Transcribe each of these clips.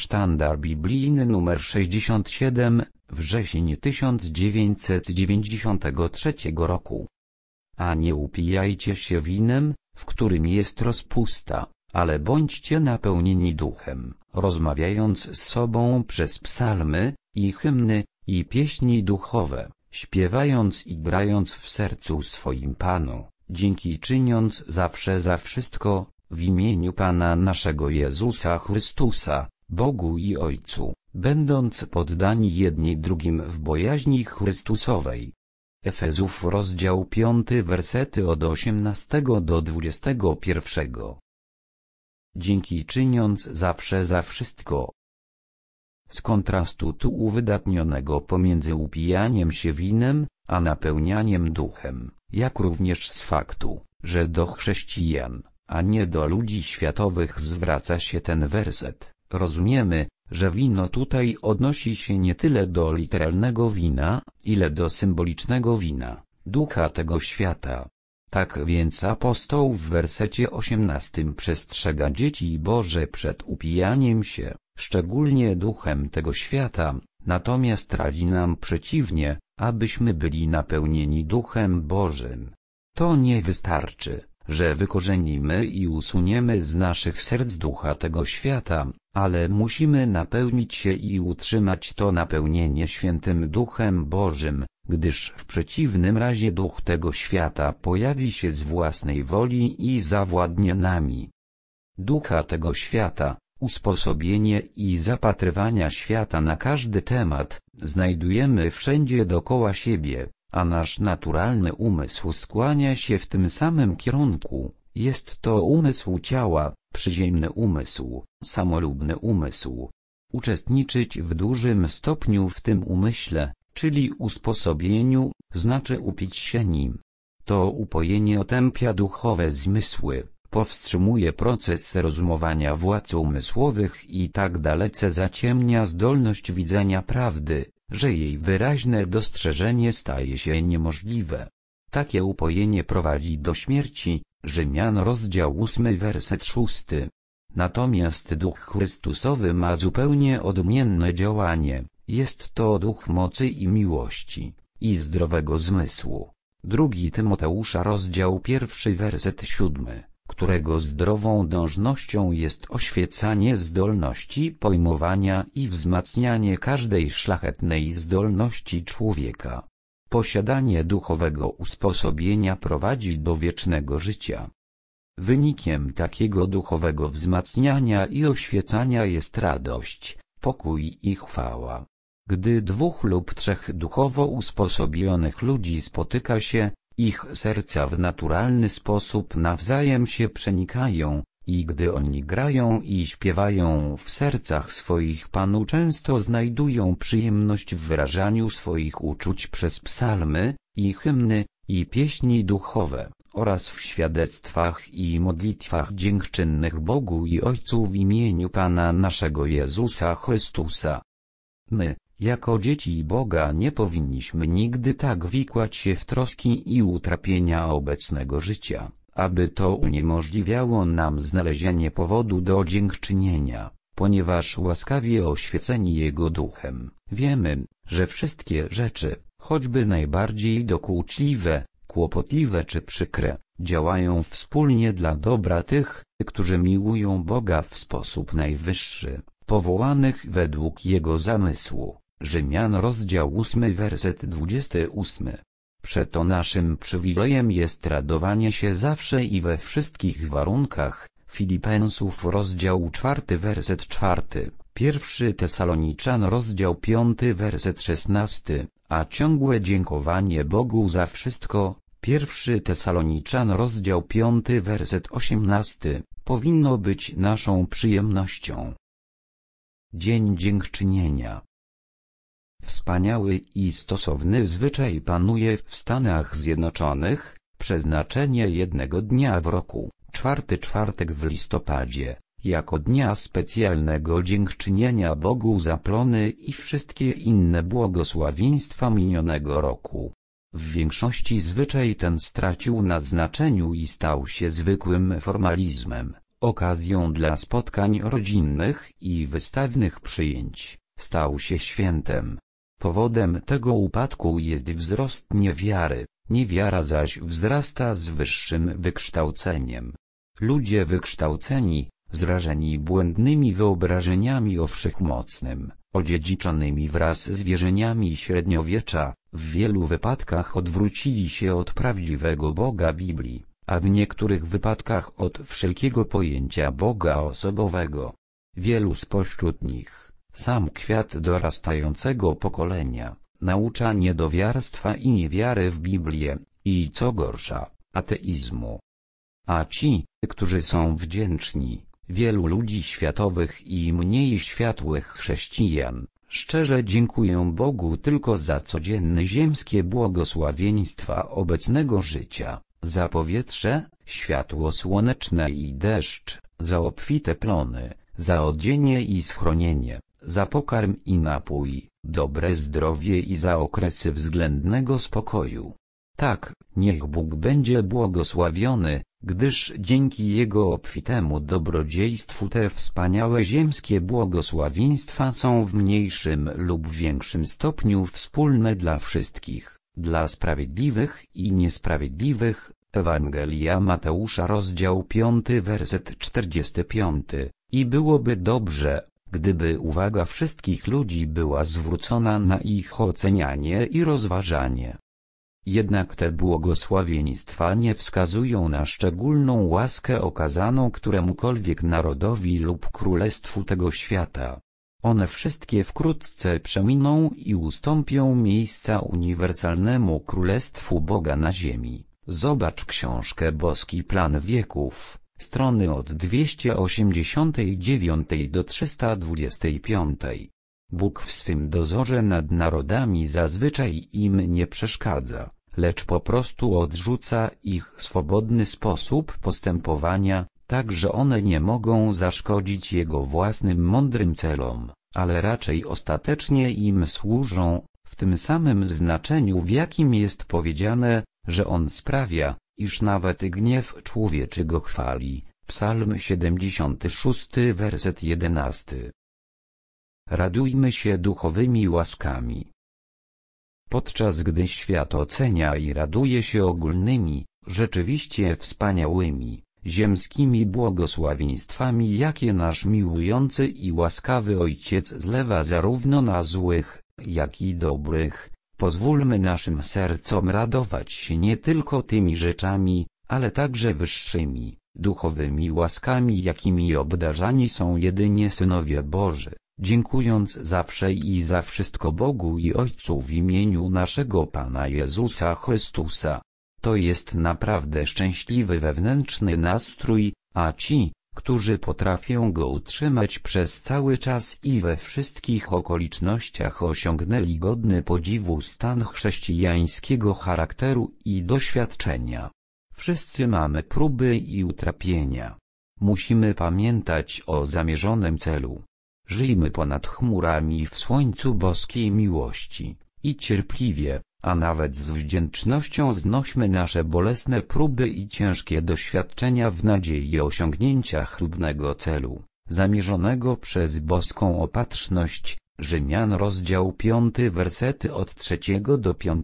Sztandar biblijny nr 67, wrzesień 1993 roku. A nie upijajcie się winem, w którym jest rozpusta, ale bądźcie napełnieni duchem, rozmawiając z sobą przez psalmy, i hymny, i pieśni duchowe, śpiewając i grając w sercu swoim Panu, dzięki czyniąc zawsze za wszystko, w imieniu Pana naszego Jezusa Chrystusa, Bogu i Ojcu, będąc poddani jedni drugim w bojaźni Chrystusowej. Efezów rozdział 5 wersety od 18 do 21. Dzięki czyniąc zawsze za wszystko. Z kontrastu tu uwydatnionego pomiędzy upijaniem się winem, a napełnianiem duchem, jak również z faktu, że do chrześcijan, a nie do ludzi światowych zwraca się ten werset, rozumiemy, że wino tutaj odnosi się nie tyle do literalnego wina, ile do symbolicznego wina, ducha tego świata. Tak więc apostoł w wersecie 18 przestrzega dzieci Boże przed upijaniem się, szczególnie duchem tego świata, natomiast radzi nam przeciwnie, abyśmy byli napełnieni duchem Bożym. To nie wystarczy, że wykorzenimy i usuniemy z naszych serc ducha tego świata, ale musimy napełnić się i utrzymać to napełnienie świętym duchem Bożym, gdyż w przeciwnym razie duch tego świata pojawi się z własnej woli i zawładnie nami. Ducha tego świata, usposobienie i zapatrywania świata na każdy temat, znajdujemy wszędzie dokoła siebie, a nasz naturalny umysł skłania się w tym samym kierunku. Jest to umysł ciała, przyziemny umysł, samolubny umysł. Uczestniczyć w dużym stopniu w tym umyśle, czyli usposobieniu, znaczy upić się nim. To upojenie otępia duchowe zmysły, powstrzymuje proces rozumowania władz umysłowych i tak dalece zaciemnia zdolność widzenia prawdy, że jej wyraźne dostrzeżenie staje się niemożliwe. Takie upojenie prowadzi do śmierci. Rzymian rozdział 8 werset 6. Natomiast duch Chrystusowy ma zupełnie odmienne działanie, jest to duch mocy i miłości, i zdrowego zmysłu. 2 Tymoteusza rozdział 1 werset 7, którego zdrową dążnością jest oświecanie zdolności pojmowania i wzmacnianie każdej szlachetnej zdolności człowieka. Posiadanie duchowego usposobienia prowadzi do wiecznego życia. Wynikiem takiego duchowego wzmacniania i oświecania jest radość, pokój i chwała. Gdy 2 lub 3 duchowo usposobionych ludzi spotyka się, ich serca w naturalny sposób nawzajem się przenikają, i gdy oni grają i śpiewają w sercach swoich Panu, często znajdują przyjemność w wyrażaniu swoich uczuć przez psalmy, i hymny, i pieśni duchowe, oraz w świadectwach i modlitwach dziękczynnych Bogu i Ojcu w imieniu Pana naszego Jezusa Chrystusa. My, jako dzieci Boga, nie powinniśmy nigdy tak wikłać się w troski i utrapienia obecnego życia, aby to uniemożliwiało nam znalezienie powodu do dziękczynienia, ponieważ łaskawie oświeceni Jego duchem, wiemy, że wszystkie rzeczy, choćby najbardziej dokuczliwe, kłopotliwe czy przykre, działają wspólnie dla dobra tych, którzy miłują Boga w sposób najwyższy, powołanych według Jego zamysłu. Rzymian rozdział 8 werset 28. Przeto naszym przywilejem jest radowanie się zawsze i we wszystkich warunkach. Filipensów rozdział 4 werset 4, 1 Tesaloniczan rozdział 5 werset 16, a ciągłe dziękowanie Bogu za wszystko, 1 Tesaloniczan rozdział 5 werset 18, powinno być naszą przyjemnością. Dzień Dziękczynienia. Wspaniały i stosowny zwyczaj panuje w Stanach Zjednoczonych, przeznaczenie jednego dnia w roku, 4 czwartek w listopadzie, jako dnia specjalnego dziękczynienia Bogu za plony i wszystkie inne błogosławieństwa minionego roku. W większości zwyczaj ten stracił na znaczeniu i stał się zwykłym formalizmem, okazją dla spotkań rodzinnych i wystawnych przyjęć, stał się świętem. Powodem tego upadku jest wzrost niewiary, niewiara zaś wzrasta z wyższym wykształceniem. Ludzie wykształceni, zrażeni błędnymi wyobrażeniami o wszechmocnym, odziedziczonymi wraz z wierzeniami średniowiecza, w wielu wypadkach odwrócili się od prawdziwego Boga Biblii, a w niektórych wypadkach od wszelkiego pojęcia Boga osobowego. Wielu spośród nich, sam kwiat dorastającego pokolenia, naucza niedowiarstwa i niewiary w Biblię, i co gorsza, ateizmu. A ci, którzy są wdzięczni, wielu ludzi światowych i mniej światłych chrześcijan, szczerze dziękuję Bogu tylko za codzienne ziemskie błogosławieństwa obecnego życia, za powietrze, światło słoneczne i deszcz, za obfite plony, za odzienie i schronienie, za pokarm i napój, dobre zdrowie i za okresy względnego spokoju. Tak, niech Bóg będzie błogosławiony, gdyż dzięki Jego obfitemu dobrodziejstwu te wspaniałe ziemskie błogosławieństwa są w mniejszym lub większym stopniu wspólne dla wszystkich, dla sprawiedliwych i niesprawiedliwych. Ewangelia Mateusza rozdział 5 werset 45. I byłoby dobrze, gdyby uwaga wszystkich ludzi była zwrócona na ich ocenianie i rozważanie. Jednak te błogosławieństwa nie wskazują na szczególną łaskę okazaną któremukolwiek narodowi lub królestwu tego świata. One wszystkie wkrótce przeminą i ustąpią miejsca uniwersalnemu królestwu Boga na ziemi. Zobacz książkę Boski Plan Wieków, strony od 289 do 325. Bóg w swym dozorze nad narodami zazwyczaj im nie przeszkadza, lecz po prostu odrzuca ich swobodny sposób postępowania, tak że one nie mogą zaszkodzić Jego własnym mądrym celom, ale raczej ostatecznie im służą, w tym samym znaczeniu w jakim jest powiedziane, że On sprawia, iż nawet gniew człowieczy Go chwali. Psalm 76 werset 11. Radujmy się duchowymi łaskami. Podczas gdy świat ocenia i raduje się ogólnymi, rzeczywiście wspaniałymi, ziemskimi błogosławieństwami, jakie nasz miłujący i łaskawy Ojciec zlewa zarówno na złych, jak i dobrych, pozwólmy naszym sercom radować się nie tylko tymi rzeczami, ale także wyższymi, duchowymi łaskami, jakimi obdarzani są jedynie synowie Boży, dziękując zawsze i za wszystko Bogu i Ojcu w imieniu naszego Pana Jezusa Chrystusa. To jest naprawdę szczęśliwy wewnętrzny nastrój, a ci, którzy potrafią go utrzymać przez cały czas i we wszystkich okolicznościach, osiągnęli godny podziwu stan chrześcijańskiego charakteru i doświadczenia. Wszyscy mamy próby i utrapienia. Musimy pamiętać o zamierzonym celu. Żyjmy ponad chmurami w słońcu boskiej miłości i cierpliwie, a nawet z wdzięcznością znośmy nasze bolesne próby i ciężkie doświadczenia w nadziei osiągnięcia chlubnego celu, zamierzonego przez boską opatrzność. Rzymian rozdział 5 wersety od 3 do 5.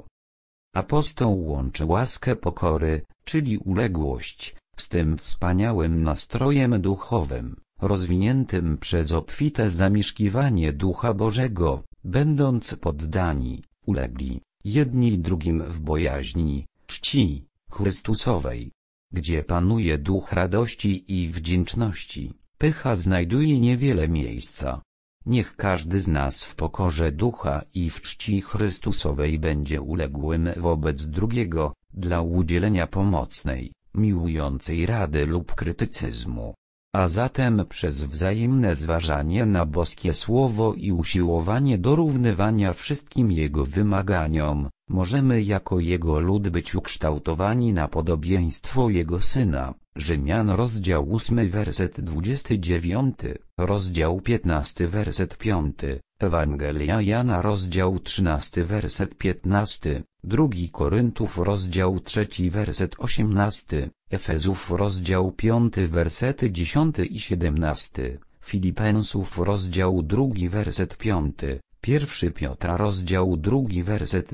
Apostoł łączy łaskę pokory, czyli uległość, z tym wspaniałym nastrojem duchowym, rozwiniętym przez obfite zamieszkiwanie Ducha Bożego, będąc poddani, ulegli, jedni drugim w bojaźni, czci, Chrystusowej. Gdzie panuje duch radości i wdzięczności, pycha znajduje niewiele miejsca. Niech każdy z nas w pokorze ducha i w czci Chrystusowej będzie uległym wobec drugiego, dla udzielenia pomocnej, miłującej rady lub krytycyzmu. A zatem przez wzajemne zważanie na boskie słowo i usiłowanie dorównywania wszystkim Jego wymaganiom, możemy jako Jego lud być ukształtowani na podobieństwo Jego Syna. Rzymian rozdział 8 werset 29, rozdział 15 werset 5, Ewangelia Jana rozdział 13 werset 15, 2 Koryntów rozdział 3 werset 18, Efezów rozdział 5 wersety 10 i 17, Filipensów rozdział 2 werset 5, 1 Piotra rozdział 2 werset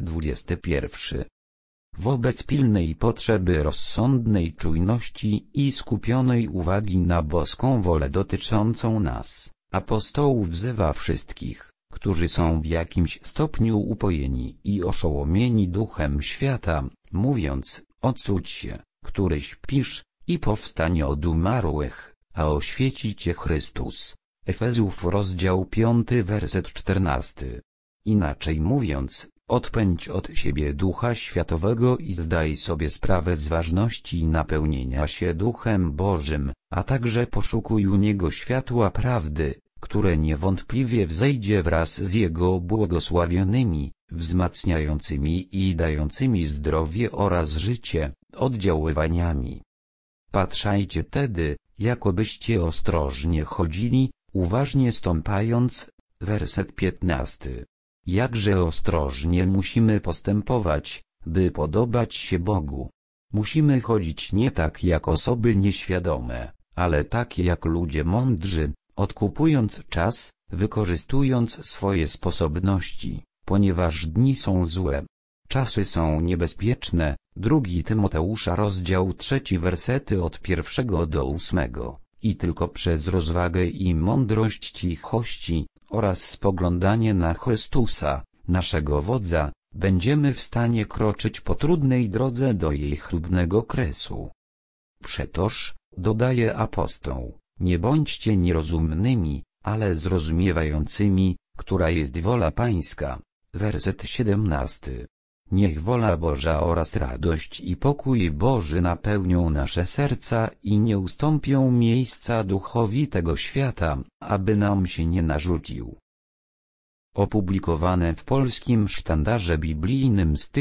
21. Wobec pilnej potrzeby rozsądnej czujności i skupionej uwagi na boską wolę dotyczącą nas, apostoł wzywa wszystkich, którzy są w jakimś stopniu upojeni i oszołomieni duchem świata, mówiąc: odcudź się, który śpisz, i powstań od umarłych, a oświeci cię Chrystus. Efezów rozdział 5 werset 14. Inaczej mówiąc, odpędź od siebie ducha światowego i zdaj sobie sprawę z ważności napełnienia się Duchem Bożym, a także poszukuj u Niego światła prawdy, które niewątpliwie wzejdzie wraz z Jego błogosławionymi, wzmacniającymi i dającymi zdrowie oraz życie, oddziaływaniami. Patrzajcie tedy, jakobyście ostrożnie chodzili, uważnie stąpając. Werset 15. Jakże ostrożnie musimy postępować, by podobać się Bogu. Musimy chodzić nie tak jak osoby nieświadome, ale tak jak ludzie mądrzy, odkupując czas, wykorzystując swoje sposobności, ponieważ dni są złe. Czasy są niebezpieczne. 2 Tymoteusza rozdział 3 wersety od 1 do 8. I tylko przez rozwagę i mądrość cichości, oraz spoglądanie na Chrystusa, naszego wodza, będziemy w stanie kroczyć po trudnej drodze do jej chlubnego kresu. Przetoż, dodaje apostoł, nie bądźcie nierozumnymi, ale zrozumiewającymi, która jest wola Pańska. Werset 17. Niech wola Boża oraz radość i pokój Boży napełnią nasze serca i nie ustąpią miejsca duchowi tego świata, aby nam się nie narzucił. Opublikowane w Polskim Sztandarze Biblijnym z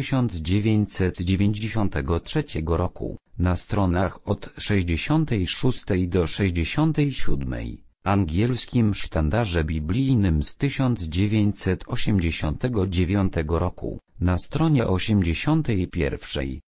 1993 roku, na stronach od 66 do 67, Angielskim Sztandarze Biblijnym z 1989 roku, na stronie 81.